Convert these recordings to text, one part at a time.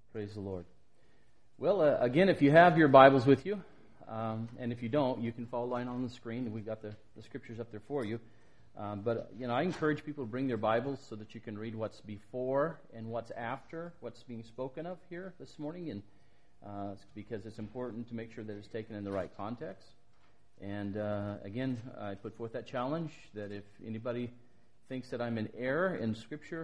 Praise the Lord. Well, again, if you have your Bibles with you, and if you don't, you can follow along on the screen. We've got the scriptures up there for you. But I encourage people to bring their Bibles so that you can read what's before and what's after what's being spoken of here this morning, and because it's important to make sure that it's taken in the right context. And again, I put forth that challenge that if anybody thinks that I'm in error in Scripture,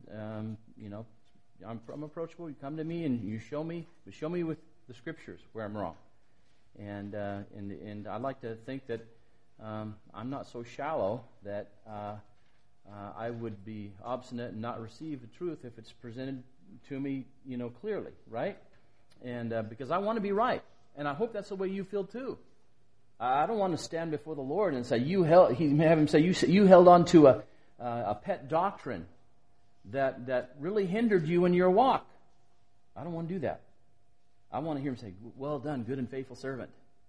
I'm approachable. You come to me and you show me with the Scriptures where I'm wrong. And I like to think that I'm not so shallow that I would be obstinate and not receive the truth if it's presented to me, clearly, right? And because I want to be right, and I hope that's the way you feel too. I don't want to stand before the Lord and say you held on to a pet doctrine that really hindered you in your walk. I don't want to do that. I want to hear him say, "Well done, good and faithful servant."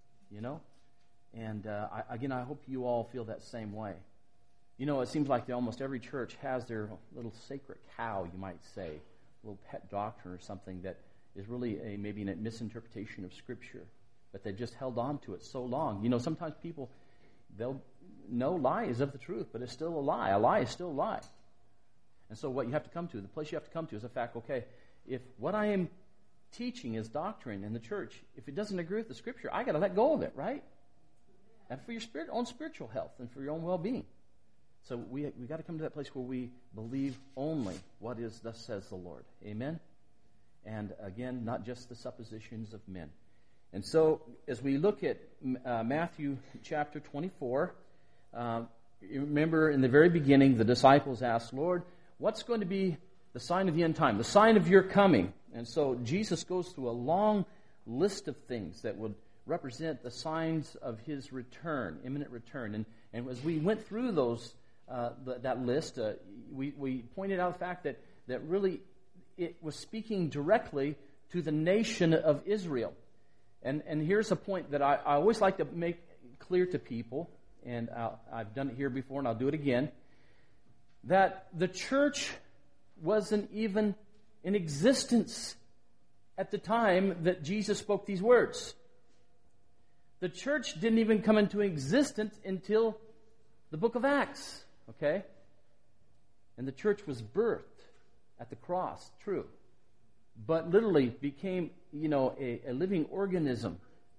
And I hope you all feel that same way. It seems like almost every church has their little sacred cow, you might say, a little pet doctrine or something that is really maybe a misinterpretation of Scripture, but they've just held on to it so long. Sometimes people, they'll know lie is of the truth, but it's still a lie. A lie is still a lie. And so what you have to come to, the place you have to come to is the fact, okay, if what I am teaching is doctrine in the church, if it doesn't agree with the Scripture, I got to let go of it, right? And for your own spiritual health and for your own well-being. So we got to come to that place where we believe only what is thus says the Lord. Amen? And again, not just the suppositions of men. And so as we look at Matthew chapter 24, you remember in the very beginning the disciples asked, "Lord, what's going to be the sign of the end time, the sign of your coming?" And so Jesus goes through a long list of things that would represent the signs of his return, imminent return. And as we went through those that list, we pointed out the fact that really it was speaking directly to the nation of Israel. And here's a point that I always like to make clear to people, and I've done it here before and I'll do it again, that the church wasn't even in existence at the time that Jesus spoke these words. The church didn't even come into existence until the book of Acts, okay? And the church was birthed at the cross, true, but literally became, a living organism,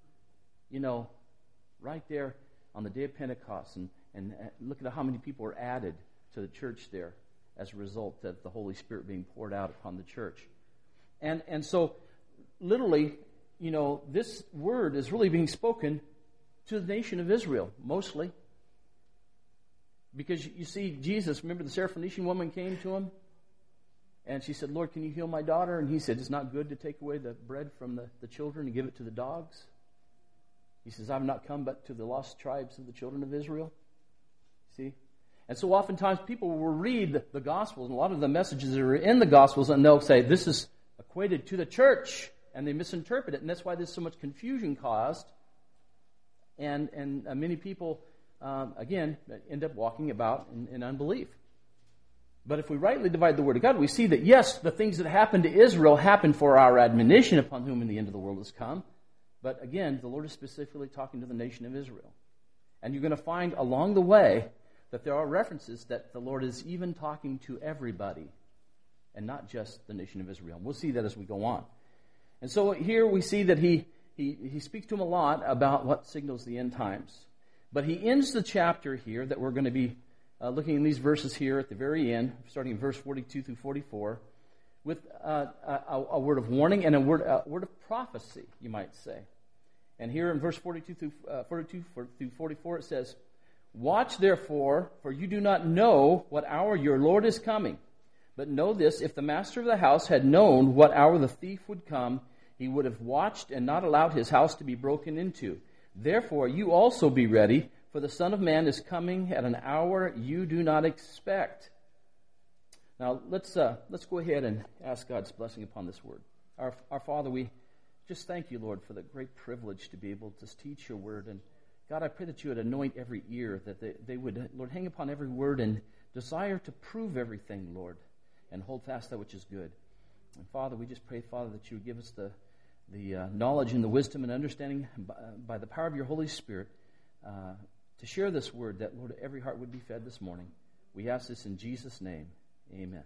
right there on the day of Pentecost. And look at how many people were added to the church there as a result of the Holy Spirit being poured out upon the church. And so, literally, this word is really being spoken to the nation of Israel, mostly. Because you see, Jesus, remember the Syrophoenician woman came to him, and she said, "Lord, can you heal my daughter?" And he said, "It's not good to take away the bread from the children and give it to the dogs." He says, "I've not come but to the lost tribes of the children of Israel." See? And so oftentimes people will read the Gospels, and a lot of the messages that are in the Gospels, and they'll say, "This is equated to the church," and they misinterpret it, and that's why there's so much confusion caused. And many people, again, end up walking about in unbelief. But if we rightly divide the Word of God, we see that, yes, the things that happened to Israel happened for our admonition, upon whom in the end of the world has come. But again, the Lord is specifically talking to the nation of Israel. And you're going to find along the way that there are references that the Lord is even talking to everybody, and not just the nation of Israel. We'll see that as we go on. And so here we see that he speaks to them a lot about what signals the end times. But he ends the chapter here that we're going to be looking in these verses here at the very end, starting in verse 42 through 44, with a word of warning and a word of prophecy, you might say. And here in verse 42 through 44 it says, "Watch therefore, for you do not know what hour your Lord is coming. But know this, if the master of the house had known what hour the thief would come, he would have watched and not allowed his house to be broken into. Therefore you also be ready, for the Son of Man is coming at an hour you do not expect." Now let's go ahead and ask God's blessing upon this word. Our Father, we just thank you, Lord, for the great privilege to be able to teach your word. And God, I pray that you would anoint every ear, that they would, Lord, hang upon every word and desire to prove everything, Lord, and hold fast that which is good. And Father, we just pray, Father, that you would give us the knowledge and the wisdom and understanding by the power of your Holy Spirit to share this word, that, Lord, every heart would be fed this morning. We ask this in Jesus' name. Amen.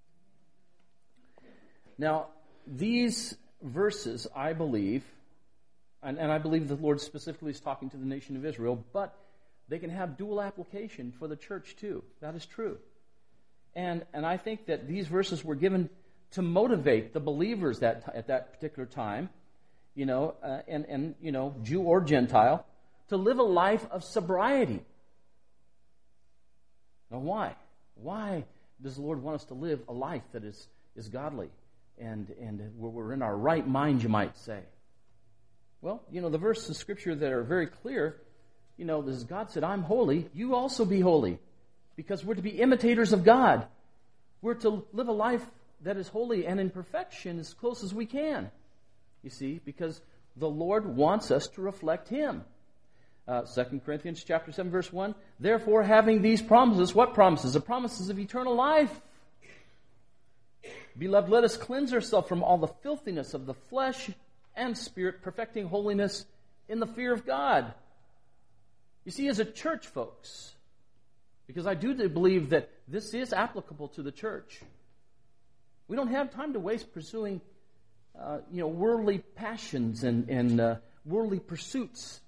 Now, these verses, I believe, and I believe the Lord specifically is talking to the nation of Israel, but they can have dual application for the church too. That is true. And I think that these verses were given to motivate the believers at that particular time, Jew or Gentile, to live a life of sobriety. Now, why? Why does the Lord want us to live a life that is godly and where we're in our right mind, you might say? Well, the verses of Scripture that are very clear, as God said, I'm holy, you also be holy. Because we're to be imitators of God. We're to live a life that is holy and in perfection as close as we can. You see, because the Lord wants us to reflect Him. 2 Corinthians chapter 7, verse 1, therefore, having these promises, what promises? The promises of eternal life. Beloved, let us cleanse ourselves from all the filthiness of the flesh and spirit, perfecting holiness in the fear of God. You see, as a church, folks, because I do believe that this is applicable to the church, we don't have time to waste pursuing worldly passions and worldly pursuits.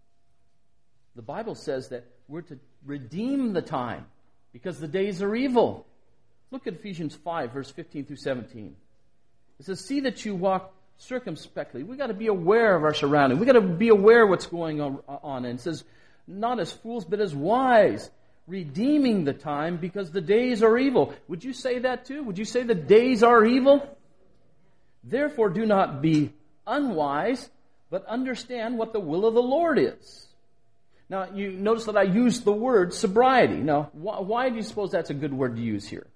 The Bible says that we're to redeem the time because the days are evil. Look at Ephesians 5, verse 15 through 17. It says, see that you walk circumspectly. We've got to be aware of our surroundings. We've got to be aware of what's going on. And it says, not as fools, but as wise, redeeming the time because the days are evil. Would you say that too? Would you say the days are evil? Therefore, do not be unwise, but understand what the will of the Lord is. Now, you notice that I used the word sobriety. Now, why do you suppose that's a good word to use here?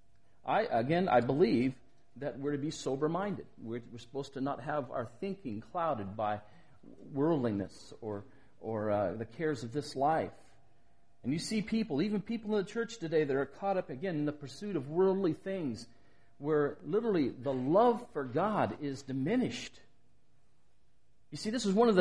I believe that we're to be sober-minded. We're supposed to not have our thinking clouded by worldliness or the cares of this life. And you see people, even people in the church today, that are caught up again in the pursuit of worldly things, where literally the love for God is diminished. You see, this is one of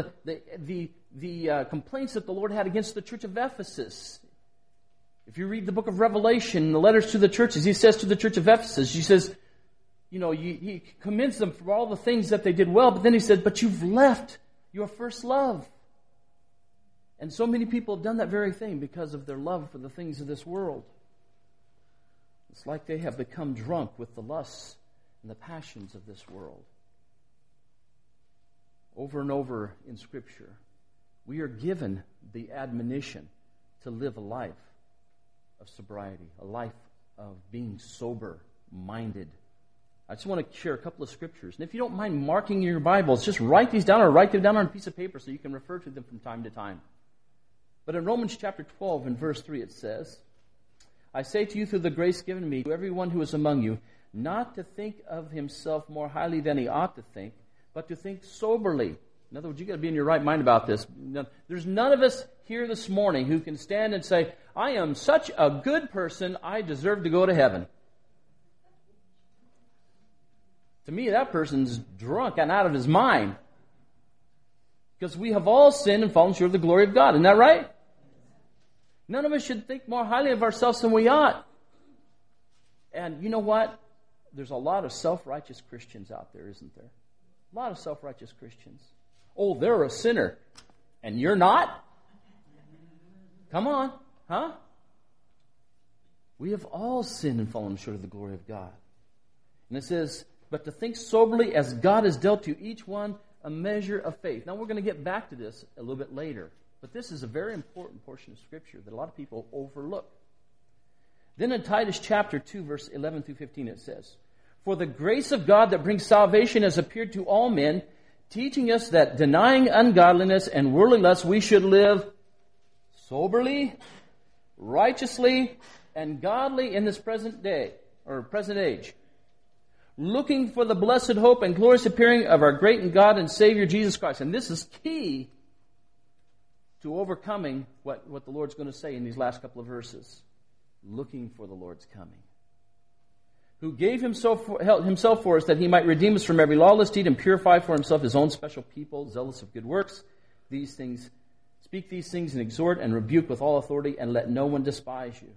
the complaints that the Lord had against the church of Ephesus. If you read the book of Revelation, the letters to the churches, He says to the church of Ephesus, He says, He commends them for all the things that they did well, but then He said, but you've left your first love. And so many people have done that very thing because of their love for the things of this world. It's like they have become drunk with the lusts and the passions of this world. Over and over in Scripture, we are given the admonition to live a life of sobriety, a life of being sober-minded. I just want to share a couple of scriptures. And if you don't mind marking in your Bibles, just write these down or write them down on a piece of paper so you can refer to them from time to time. But in Romans chapter 12 and verse 3 it says, I say to you through the grace given me, to everyone who is among you, not to think of himself more highly than he ought to think, but to think soberly. In other words, you've got to be in your right mind about this. There's none of us here this morning who can stand and say, I am such a good person, I deserve to go to heaven. To me, that person's drunk and out of his mind. Because we have all sinned and fallen short of the glory of God. Isn't that right? None of us should think more highly of ourselves than we ought. And you know what? There's a lot of self-righteous Christians out there, isn't there? A lot of self-righteous Christians. Oh, they're a sinner. And you're not? Come on. Huh? We have all sinned and fallen short of the glory of God. And it says, but to think soberly as God has dealt to each one a measure of faith. Now we're going to get back to this a little bit later. But this is a very important portion of Scripture that a lot of people overlook. Then in Titus chapter 2, verse 11 through 15, it says, for the grace of God that brings salvation has appeared to all men, teaching us that denying ungodliness and worldly lust, we should live soberly, righteously, and godly in this present day, or present age, looking for the blessed hope and glorious appearing of our great and God and Savior Jesus Christ. And this is key to overcoming what the Lord's going to say in these last couple of verses. Looking for the Lord's coming. who gave himself for us that he might redeem us from every lawless deed and purify for himself his own special people, zealous of good works. Speak these things and exhort and rebuke with all authority, and let no one despise you.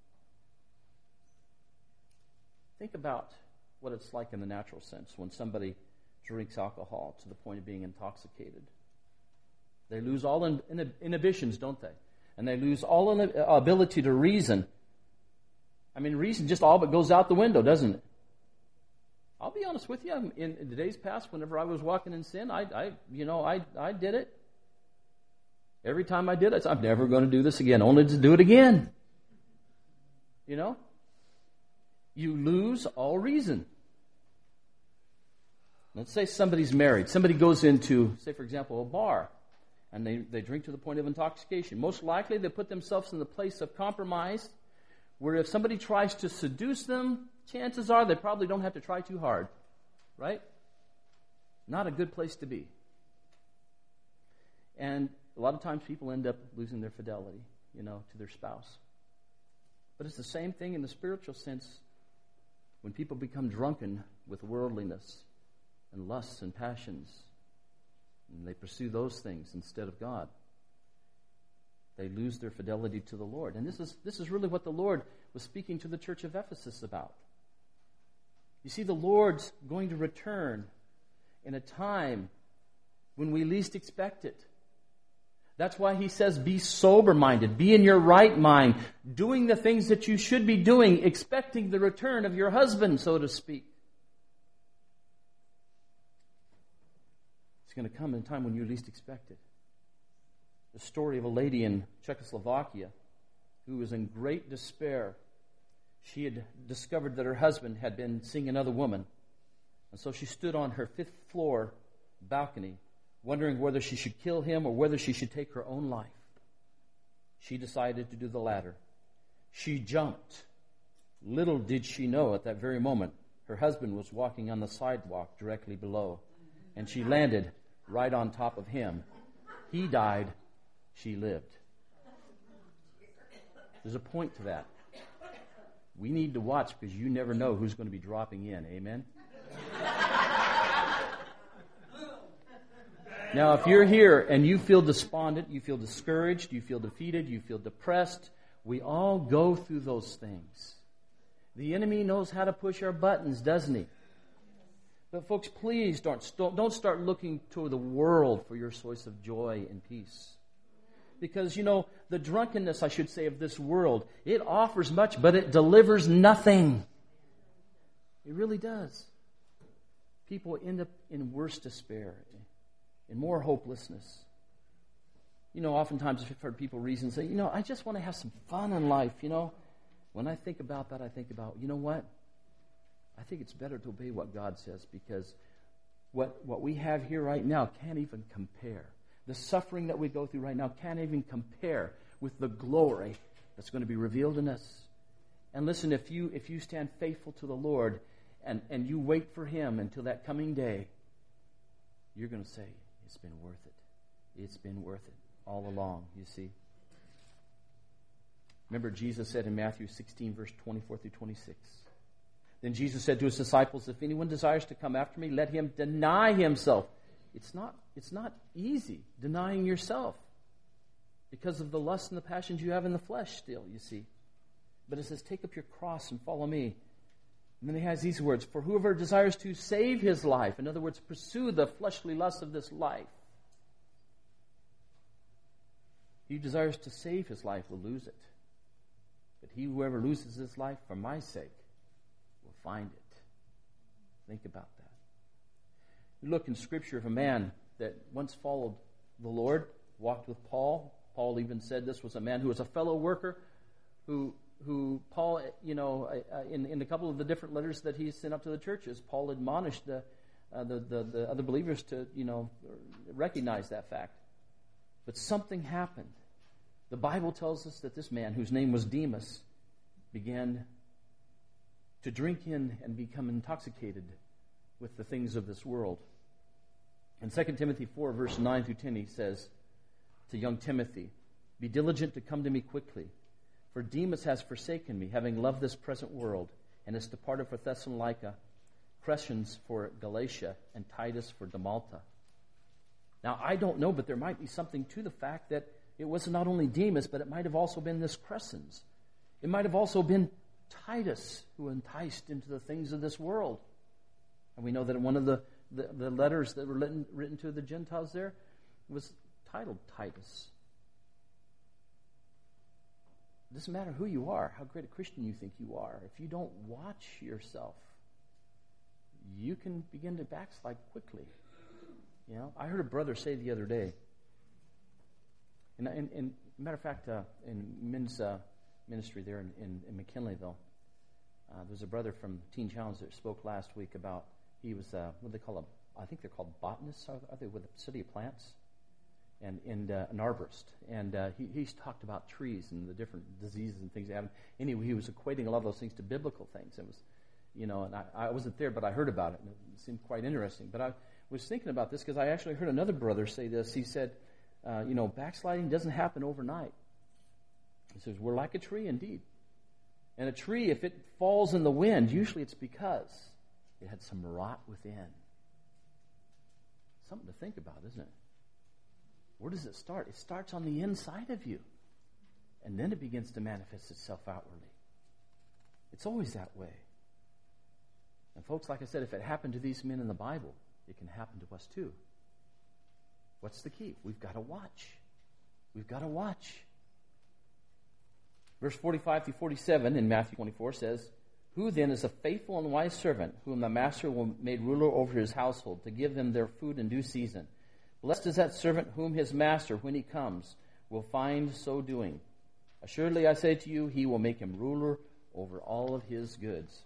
Think about what it's like in the natural sense when somebody drinks alcohol to the point of being intoxicated. They lose all inhibitions, don't they? And they lose all ability to reason. I mean, reason just all but goes out the window, doesn't it? I'll be honest with you. In the days past, whenever I was walking in sin, I did it. Every time I did it, I'm never going to do this again, only to do it again. You know? You lose all reason. Let's say somebody's married. Somebody goes into, say for example, a bar, and they drink to the point of intoxication. Most likely they put themselves in the place of compromise, where if somebody tries to seduce them, chances are they probably don't have to try too hard. Right? Not a good place to be. And a lot of times people end up losing their fidelity, to their spouse. But it's the same thing in the spiritual sense when people become drunken with worldliness and lusts and passions, and they pursue those things instead of God. They lose their fidelity to the Lord. And this is really what the Lord was speaking to the church of Ephesus about. You see, the Lord's going to return in a time when we least expect it. That's why he says, be sober-minded, be in your right mind, doing the things that you should be doing, expecting the return of your husband, so to speak. It's going to come in a time when you least expect it. The story of a lady in Czechoslovakia who was in great despair. She had discovered that her husband had been seeing another woman. And so she stood on her 5th floor balcony, wondering whether she should kill him or whether she should take her own life. She decided to do the latter. She jumped. Little did she know at that very moment, her husband was walking on the sidewalk directly below. And she landed right on top of him. He died. She lived. There's a point to that. We need to watch because you never know who's going to be dropping in. Amen? Now, if you're here and you feel despondent, you feel discouraged, you feel defeated, you feel depressed, we all go through those things. The enemy knows how to push our buttons, doesn't he? But folks, please don't start looking to the world for your source of joy and peace. Because, the drunkenness, I should say, of this world, it offers much, but it delivers nothing. It really does. People end up in worse despair, in more hopelessness. Oftentimes I've heard people reason say, I just want to have some fun in life, When I think about that, I think about, you know what? I think it's better to obey what God says, because what we have here right now can't even compare. The suffering that we go through right now can't even compare with the glory that's going to be revealed in us. And listen, if you stand faithful to the Lord and you wait for Him until that coming day, you're going to say, it's been worth it. It's been worth it all along, you see. Remember, Jesus said in Matthew 16, verse 24 through 26, then Jesus said to His disciples, if anyone desires to come after me, let him deny himself. It's not easy denying yourself because of the lust and the passions you have in the flesh still, you see. But it says, take up your cross and follow me. And then He has these words, for whoever desires to save his life, in other words, pursue the fleshly lust of this life, he who desires to save his life will lose it. But whoever loses his life for my sake will find it. Think about that. You look in Scripture of a man that once followed the Lord, walked with Paul. Paul even said this was a man who was a fellow worker, who Paul, in a couple of the different letters that he sent up to the churches, Paul admonished the other believers to, recognize that fact. But something happened. The Bible tells us that this man, whose name was Demas, began to drink in and become intoxicated with the things of this world. In 2 Timothy 4, verse 9 through 10, he says to young Timothy, be diligent to come to me quickly, for Demas has forsaken me, having loved this present world, and has departed for Thessalonica, Crescens for Galatia, and Titus for Dalmatia. Now, I don't know, but there might be something to the fact that it was not only Demas, but it might have also been this Crescens. It might have also been Titus who enticed into the things of this world. And we know that one of the letters that were written to the Gentiles there was titled Titus. It doesn't matter who you are, how great a Christian you think you are. If you don't watch yourself, you can begin to backslide quickly. You know, I heard a brother say the other day, and matter of fact, in men's ministry there in McKinleyville, there's a brother from Teen Challenge that spoke last week about, he was, what do they call them? I think they're called botanists, are they, with the study of plants? And an arborist. And he's talked about trees and the different diseases and things they have. Anyway, he was equating a lot of those things to biblical things. It was, you know, and I wasn't there, but I heard about it, and it seemed quite interesting. But I was thinking about this because I actually heard another brother say this. He said, you know, backsliding doesn't happen overnight. He says, we're like a tree indeed. And a tree, if it falls in the wind, usually it's because it had some rot within. Something to think about, isn't it? Where does it start? It starts on the inside of you. And then it begins to manifest itself outwardly. It's always that way. And folks, like I said, if it happened to these men in the Bible, it can happen to us too. What's the key? We've got to watch. We've got to watch. Verse 45 through 47 in Matthew 24 says, "Who then is a faithful and wise servant, whom the master will make ruler over his household, to give them their food in due season? Blessed is that servant whom his master, when he comes, will find so doing. Assuredly, I say to you, he will make him ruler over all of his goods."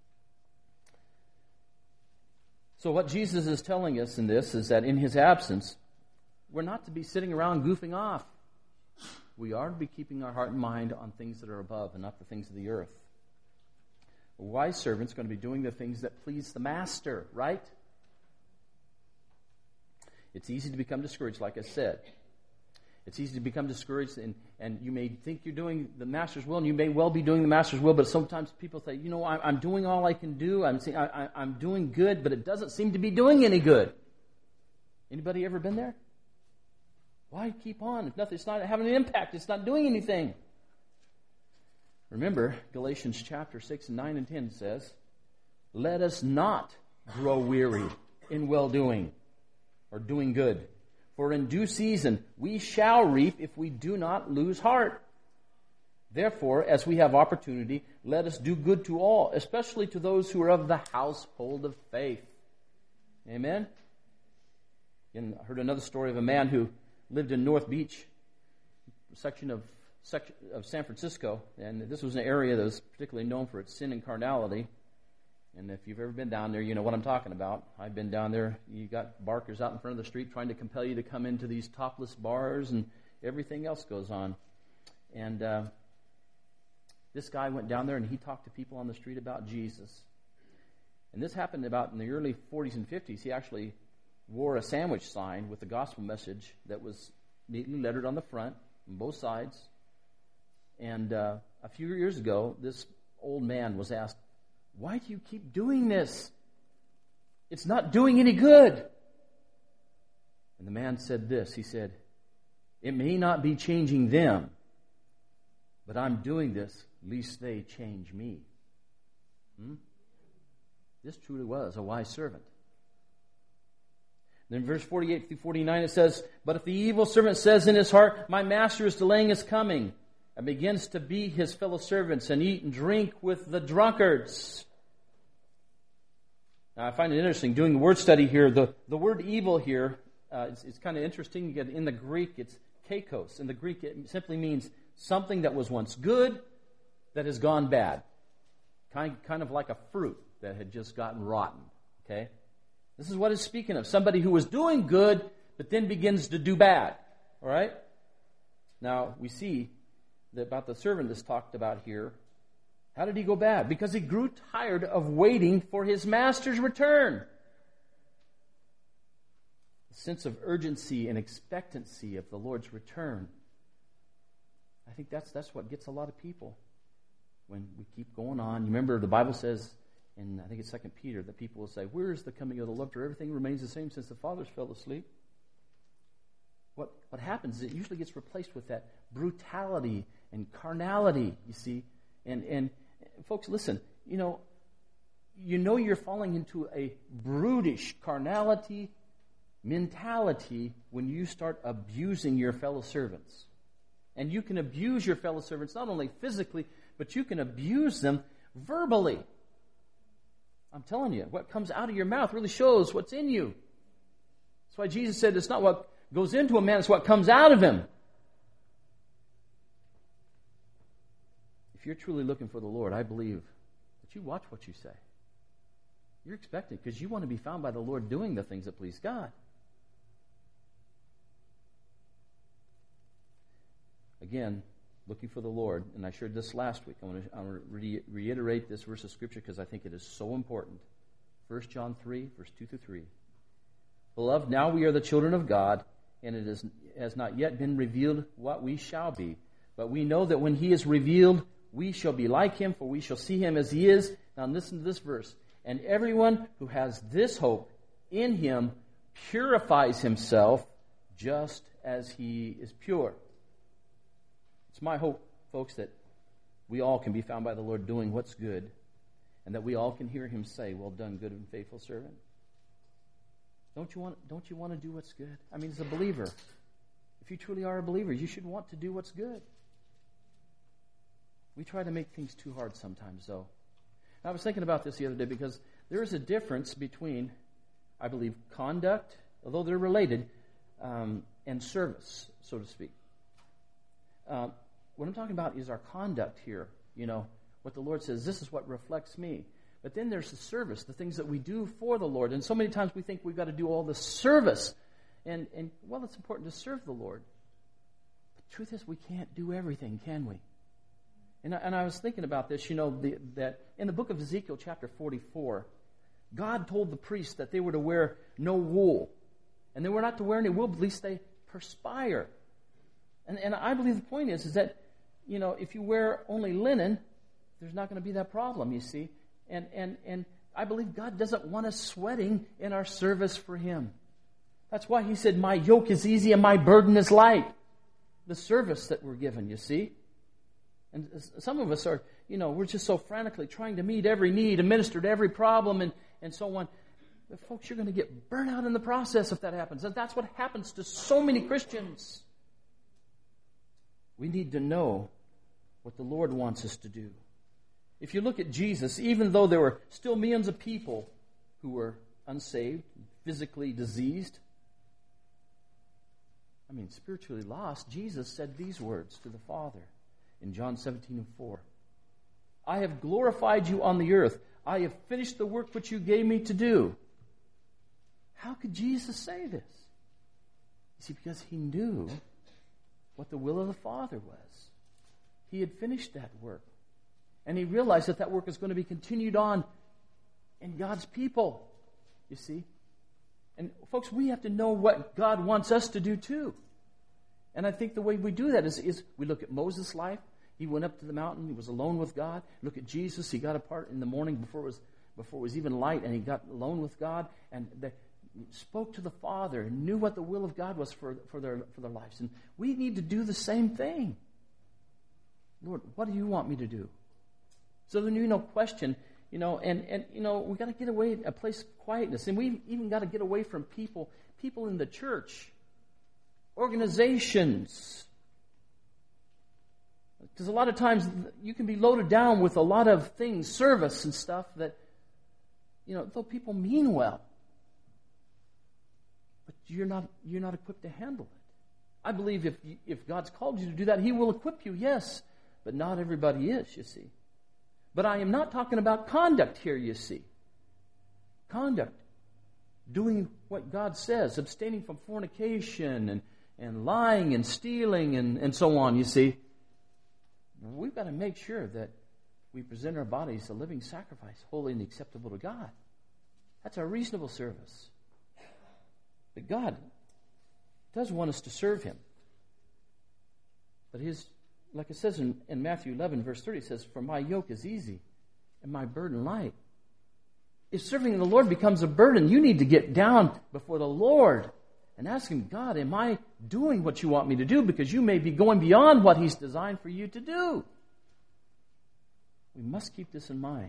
So what Jesus is telling us in this is that in his absence, we're not to be sitting around goofing off. We are to be keeping our heart and mind on things that are above and not the things of the earth. A wise servant's going to be doing the things that please the master, right? It's easy to become discouraged, like I said. It's easy to become discouraged, and you may think you're doing the master's will, and you may well be doing the master's will, but sometimes people say, you know, I'm doing all I can do. I'm doing good, but it doesn't seem to be doing any good. Anybody ever been there? Why keep on? It's not having an impact. It's not doing anything. Remember, Galatians chapter 6 and 9 and 10 says, "Let us not grow weary in well-doing," or doing good. "For in due season we shall reap if we do not lose heart. Therefore, as we have opportunity, let us do good to all, especially to those who are of the household of faith." Amen? And I heard another story of a man who lived in North Beach, section of San Francisco, and this was an area that was particularly known for its sin and carnality. And if you've ever been down there, you know what I'm talking about. I've been down there. You got barkers out in front of the street trying to compel you to come into these topless bars, and everything else goes on. And this guy went down there and he talked to people on the street about Jesus. And this happened about in the early 40s and 50s. He actually wore a sandwich sign with the gospel message that was neatly lettered on the front on both sides. And a few years ago, this old man was asked, "Why do you keep doing this? It's not doing any good." And the man said this. He said, "It may not be changing them, but I'm doing this lest they change me." This truly was a wise servant. Then in verse 48 through 49 it says, "But if the evil servant says in his heart, 'My master is delaying his coming,' and begins to beat his fellow servants and eat and drink with the drunkards." Now, I find it interesting doing the word study here. The word evil here is kind of interesting. You get in the Greek, it's kakos. In the Greek, it simply means something that was once good that has gone bad. Kind of like a fruit that had just gotten rotten. Okay? This is what it's speaking of. Somebody who was doing good, but then begins to do bad. All right? Now, we see about the servant that's talked about here. How did he go bad? Because he grew tired of waiting for his master's return. A sense of urgency and expectancy of the Lord's return. I think that's what gets a lot of people. when we keep going on. You remember the Bible says, and I think it's 2 Peter, that people will say, where is the coming of the Lord? For everything remains the same since the fathers fell asleep. What happens is it usually gets replaced with that brutality and carnality, you see. And folks, listen, you know you're falling into a brutish carnality mentality when you start abusing your fellow servants. And you can abuse your fellow servants not only physically, but you can abuse them verbally. I'm telling you, what comes out of your mouth really shows what's in you. That's why Jesus said it's not what goes into a man, it's what comes out of him. If you're truly looking for the Lord, I believe that you watch what you say. You're expecting, because you want to be found by the Lord doing the things that please God. Again, looking for the Lord, and I shared this last week. I want to reiterate this verse of Scripture because I think it is so important. 1 John 3, verse 2 through 3. Beloved, now we are the children of God, and it has not yet been revealed what we shall be. But we know that when He is revealed, we shall be like Him, for we shall see Him as He is. Now listen to this verse. And everyone who has this hope in Him purifies himself just as He is pure. It's my hope, folks, that we all can be found by the Lord doing what's good, and that we all can hear Him say, well done, good and faithful servant. Don't you want to do what's good? I mean, as a believer, if you truly are a believer, you should want to do what's good. We try to make things too hard sometimes, though. I was thinking about this the other day because there is a difference between, I believe, conduct, although they're related, and service, so to speak. What I'm talking about is our conduct here. You know, what the Lord says, this is what reflects me. But then there's the service, the things that we do for the Lord. And so many times we think we've got to do all the service. And well, it's important to serve the Lord. But the truth is we can't do everything, can we? And I was thinking about this, you know, that in the book of Ezekiel chapter 44, God told the priests that they were to wear no wool. And they were not to wear any wool, but at least they perspire. And I believe the point is that, you know, if you wear only linen, there's not going to be that problem, you see. And I believe God doesn't want us sweating in our service for Him. That's why He said, my yoke is easy and my burden is light. The service that we're given, you see. And some of us are, you know, we're just so frantically trying to meet every need and minister to every problem and so on. But folks, you're going to get burnt out in the process if that happens. And that's what happens to so many Christians. We need to know what the Lord wants us to do. If you look at Jesus, even though there were still millions of people who were unsaved, physically diseased, spiritually lost, Jesus said these words to the Father in John 17:4. I have glorified you on the earth. I have finished the work which you gave me to do. How could Jesus say this? You see, because He knew what the will of the Father was. He had finished that work. And He realized that work is going to be continued on in God's people. You see? And folks, we have to know what God wants us to do too. And I think the way we do that is we look at Moses' life. He went up to the mountain. He was alone with God. Look at Jesus. He got apart in the morning before it was even light, and He got alone with God and spoke to the Father and knew what the will of God was for their lives. And we need to do the same thing. Lord, what do you want me to do? So then question, and we got to get away a place of quietness, and we even got to get away from people in the church, organizations. Because a lot of times you can be loaded down with a lot of things, service and stuff that, though people mean well, but you're not equipped to handle it. I believe if God's called you to do that, He will equip you, yes, but not everybody is, you see. But I am not talking about conduct here, you see. Conduct. Doing what God says, abstaining from fornication and lying and stealing and so on, you see. We've got to make sure that we present our bodies a living sacrifice, holy and acceptable to God. That's our reasonable service. But God does want us to serve Him. But His like it says in Matthew 11, verse 30, it says, "For my yoke is easy and my burden light." If serving the Lord becomes a burden, you need to get down before the Lord and ask Him, "God, am I doing what you want me to do?" Because you may be going beyond what He's designed for you to do. We must keep this in mind.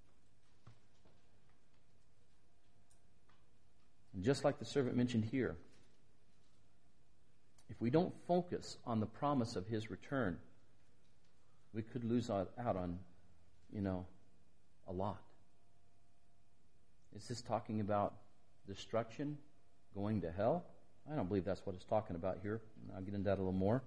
And just like the servant mentioned here, if we don't focus on the promise of His return, we could lose out on, a lot. Is this talking about destruction, going to hell? I don't believe that's what it's talking about here. I'll get into that a little more.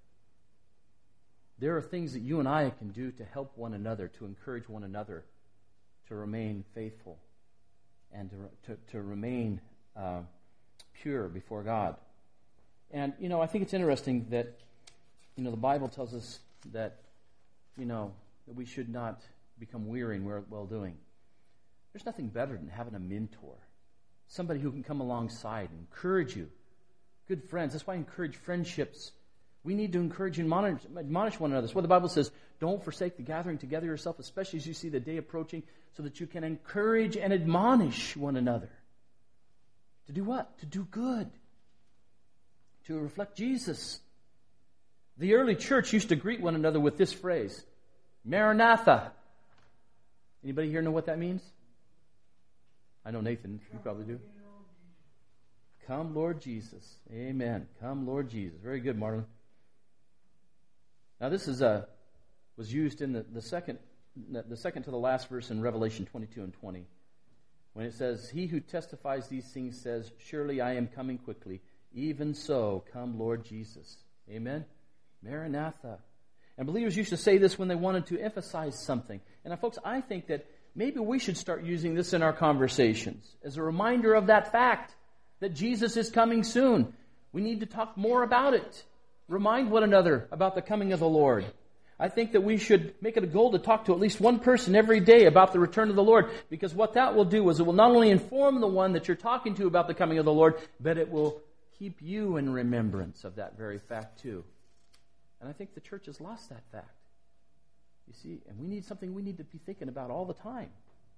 There are things that you and I can do to help one another, to encourage one another to remain faithful and to remain pure before God. And, I think it's interesting that, the Bible tells us that, that we should not become weary in well-doing. There's nothing better than having a mentor, somebody who can come alongside and encourage you. Good friends. That's why I encourage friendships. We need to encourage and admonish one another. That's why the Bible says, "Don't forsake the gathering together yourself," especially as you see the day approaching, so that you can encourage and admonish one another. To do what? To do good. To reflect Jesus. The early church used to greet one another with this phrase, "Maranatha." Anybody here know what that means? I know Nathan, you probably do. Come, Lord Jesus. Amen. Come, Lord Jesus. Very good, Marlon. Now this was used in the second to the last verse in Revelation 22 and 20. When it says, "He who testifies these things says, 'Surely I am coming quickly. Even so, come, Lord Jesus.'" Amen. Maranatha. And believers used to say this when they wanted to emphasize something. And folks, I think that maybe we should start using this in our conversations as a reminder of that fact that Jesus is coming soon. We need to talk more about it. Remind one another about the coming of the Lord. I think that we should make it a goal to talk to at least one person every day about the return of the Lord, because what that will do is it will not only inform the one that you're talking to about the coming of the Lord, but it will keep you in remembrance of that very fact too. And I think the church has lost that fact. You see, and we need something we need to be thinking about all the time.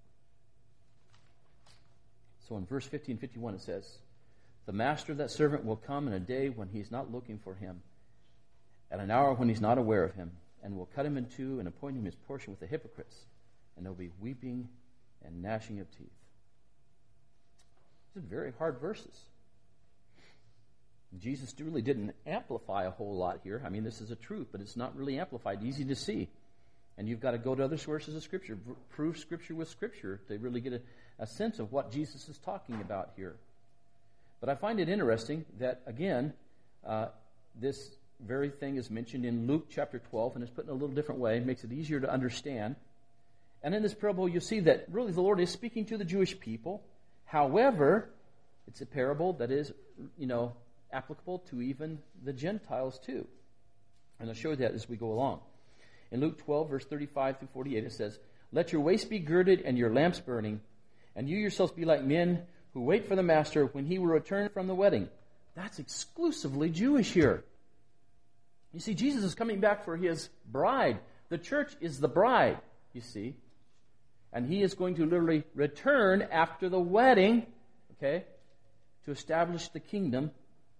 So in verse 50 and 51 it says, "The master of that servant will come in a day when he is not looking for him, at an hour when he's not aware of him, and will cut him in two and appoint him his portion with the hypocrites, and there'll be weeping and gnashing of teeth." These are very hard verses. Jesus really didn't amplify a whole lot here. I mean, this is a truth, but it's not really amplified, easy to see. And you've got to go to other sources of Scripture, prove Scripture with Scripture to really get a sense of what Jesus is talking about here. But I find it interesting that, again, this very thing is mentioned in Luke chapter 12, and it's put in a little different way. It makes it easier to understand. And in this parable, you'll see that really the Lord is speaking to the Jewish people. However, it's a parable that is, applicable to even the Gentiles too. And I'll show you that as we go along. In Luke 12, verse 35 through 48, it says, "Let your waist be girded and your lamps burning, and you yourselves be like men who wait for the master when he will return from the wedding." That's exclusively Jewish here. You see, Jesus is coming back for His bride. The church is the bride, you see. And He is going to literally return after the wedding, to establish the kingdom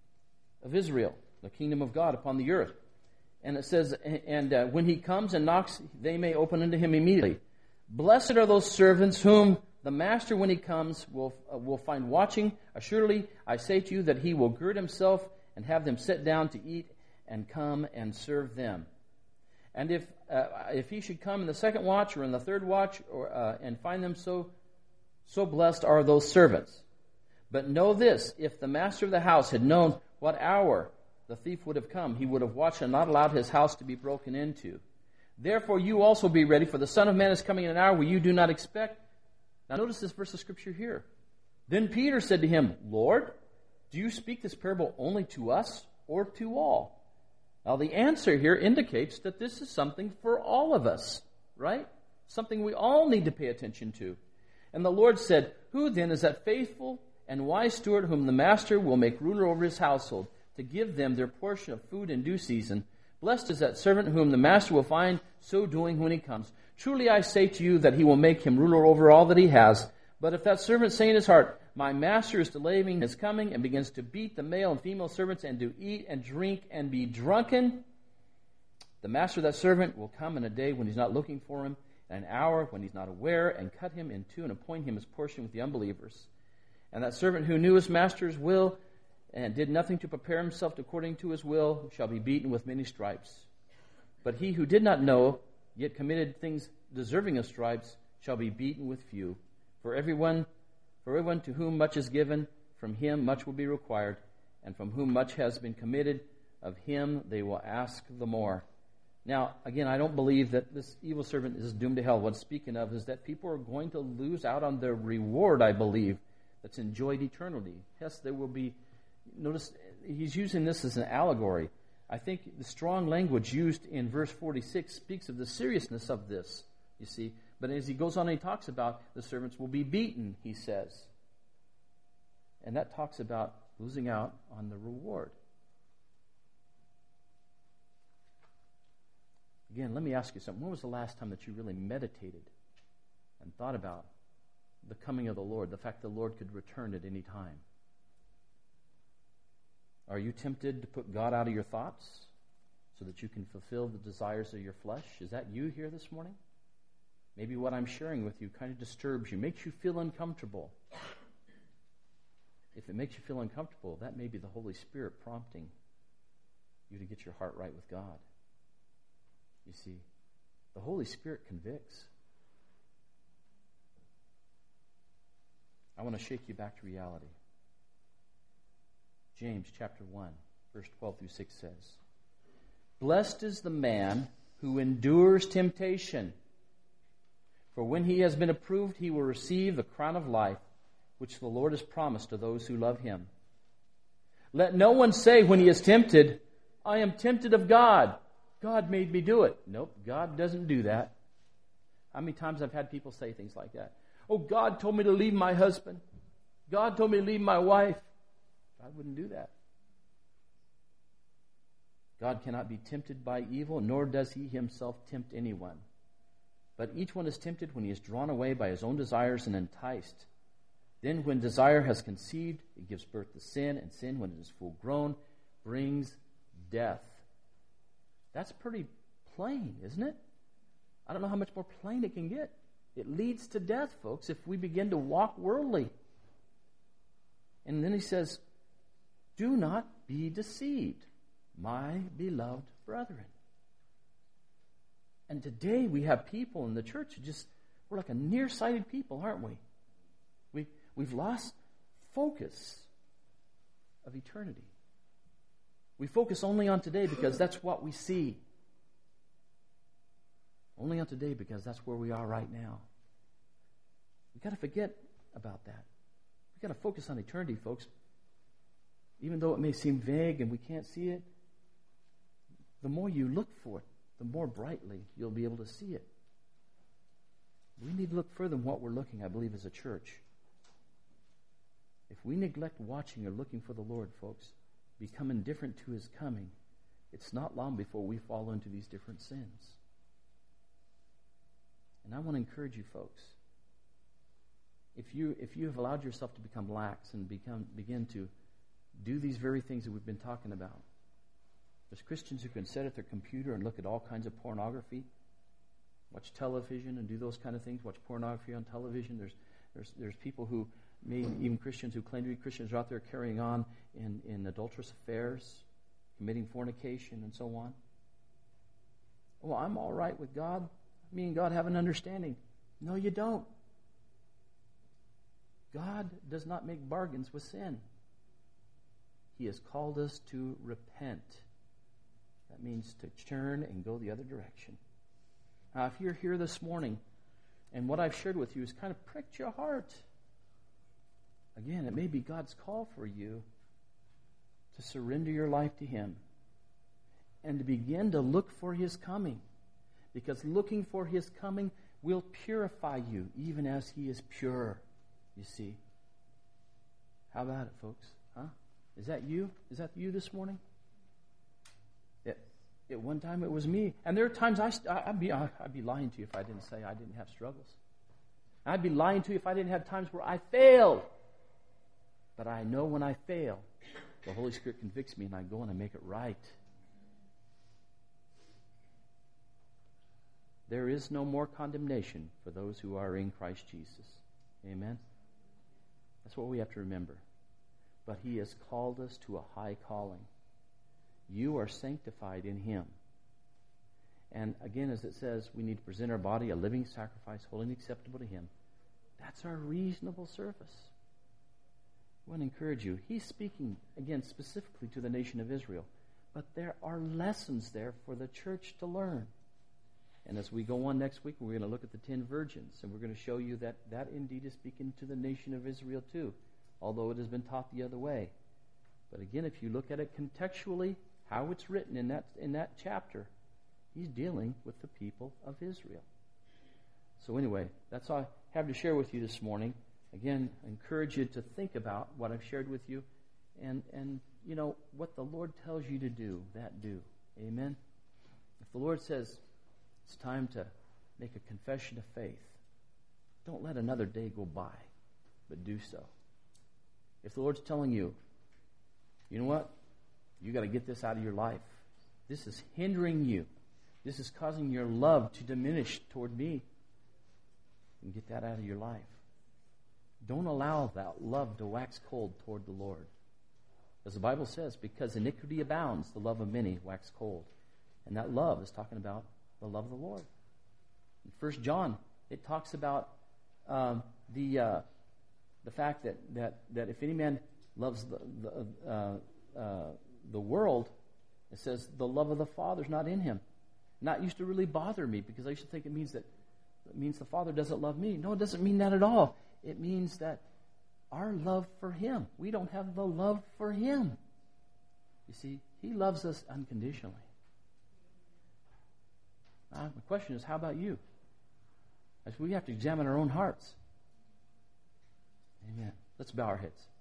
of Israel, the kingdom of God upon the earth. And it says, and when He comes and knocks, they may open unto Him immediately. Blessed are those servants whom the master, when he comes, will find watching. Assuredly, I say to you that he will gird himself and have them sit down to eat and come and serve them. And if he should come in the second watch or in the third watch, and find them so blessed are those servants. But know this, if the master of the house had known what hour the thief would have come, he would have watched and not allowed his house to be broken into. Therefore you also be ready, for the Son of Man is coming in an hour where you do not expect. Now notice this verse of Scripture here. Then Peter said to Him, "Lord, do you speak this parable only to us or to all?" Now the answer here indicates that this is something for all of us, right? Something we all need to pay attention to. And the Lord said, "Who then is that faithful and wise steward whom the master will make ruler over his household, to give them their portion of food in due season? Blessed is that servant whom the master will find so doing when he comes. Truly I say to you that he will make him ruler over all that he has. But if that servant say in his heart, my master is delaying his coming, and begins to beat the male and female servants, and to eat and drink and be drunken, the master of that servant will come in a day when he's not looking for him, and an hour when he's not aware, and cut him in two and appoint him his portion with the unbelievers. And that servant who knew his master's will and did nothing to prepare himself according to his will shall be beaten with many stripes. But he who did not know, yet committed things deserving of stripes, shall be beaten with few. For everyone to whom much is given, from him much will be required, and from whom much has been committed, of him they will ask the more. Now, again, I don't believe that this evil servant is doomed to hell. What's speaking of is that people are going to lose out on their reward, I believe, that's enjoyed eternally. Yes, there will be. Notice he's using this as an allegory. I think the strong language used in verse 46 speaks of the seriousness of this, you see. But as he goes on and he talks about the servants will be beaten, he says. And that talks about losing out on the reward. Again, let me ask you something. When was the last time that you really meditated and thought about the coming of the Lord, the fact the Lord could return at any time? Are you tempted to put God out of your thoughts so that you can fulfill the desires of your flesh? Is that you here this morning? Maybe what I'm sharing with you kind of disturbs you, makes you feel uncomfortable. If it makes you feel uncomfortable, that may be the Holy Spirit prompting you to get your heart right with God. You see, the Holy Spirit convicts. I want to shake you back to reality. James chapter 1, verse 12 through 6 says, Blessed is the man who endures temptation, for when he has been approved, he will receive the crown of life, which the Lord has promised to those who love him. Let no one say when he is tempted, I am tempted of God. God made me do it. Nope, God doesn't do that. How many times I've had people say things like that? Oh, God told me to leave my husband. God told me to leave my wife. God wouldn't do that. God cannot be tempted by evil, nor does he himself tempt anyone. But each one is tempted when he is drawn away by his own desires and enticed. Then when desire has conceived, it gives birth to sin, and sin, when it is full grown, brings death. That's pretty plain, isn't it? I don't know how much more plain it can get. It leads to death, folks, if we begin to walk worldly. And then he says, do not be deceived, my beloved brethren. And today we have people in the church who we're like a nearsighted people, aren't we? We've lost focus of eternity. We focus only on today because that's what we see. Only on today because that's where we are right now. We've got to forget about that. We've got to focus on eternity, folks. Even though it may seem vague and we can't see it, the more you look for it, the more brightly you'll be able to see it. We need to look further than what we're looking, I believe, as a church. If we neglect watching or looking for the Lord, folks, become indifferent to his coming, it's not long before we fall into these different sins. And I want to encourage you, folks, if you have allowed yourself to become lax and begin to do these very things that we've been talking about, there's Christians who can sit at their computer and look at all kinds of pornography, watch television and do those kind of things, watch pornography on television. There's people who, even Christians who claim to be Christians, are out there carrying on in adulterous affairs, committing fornication and so on. Well, I'm all right with God. Me and God have an understanding. No, you don't. God does not make bargains with sin. He has called us to repent. That means to turn and go the other direction. Now, if you're here this morning and what I've shared with you has kind of pricked your heart, again, it may be God's call for you to surrender your life to him and to begin to look for his coming. Because looking for his coming will purify you even as he is pure, you see. How about it, folks? Huh? Is that you? Is that you this morning? At one time it was me. And there are times I'd be lying to you if I didn't say I didn't have struggles. I'd be lying to you if I didn't have times where I failed. But I know when I fail, the Holy Spirit convicts me and I go and I make it right. There is no more condemnation for those who are in Christ Jesus. Amen? That's what we have to remember. But He has called us to a high calling. You are sanctified in Him. And again, as it says, we need to present our body a living sacrifice, holy and acceptable to Him. That's our reasonable service. I want to encourage you. He's speaking, again, specifically to the nation of Israel. But there are lessons there for the church to learn. And as we go on next week, we're going to look at the 10 virgins. And we're going to show you that that indeed is speaking to the nation of Israel too. Although it has been taught the other way. But again, if you look at it contextually, how it's written in that chapter, He's dealing with the people of Israel. So anyway, that's all I have to share with you this morning. Again, I encourage you to think about what I've shared with you, and you know what the Lord tells you to do, that do. Amen. If the Lord says it's time to make a confession of faith, don't let another day go by, but do so. If the Lord's telling you, you know what, you got to get this out of your life. This is hindering you. This is causing your love to diminish toward me. And get that out of your life. Don't allow that love to wax cold toward the Lord. As the Bible says, because iniquity abounds, the love of many wax cold. And that love is talking about the love of the Lord. In 1 John, it talks about the fact that if any man loves the world, it says the love of the Father is not in him. And that used to really bother me because I used to think it means the Father doesn't love me. No, it doesn't mean that at all. It means that our love for Him, we don't have the love for Him. You see, He loves us unconditionally. The question is, how about you? As we have to examine our own hearts. Amen. Let's bow our heads.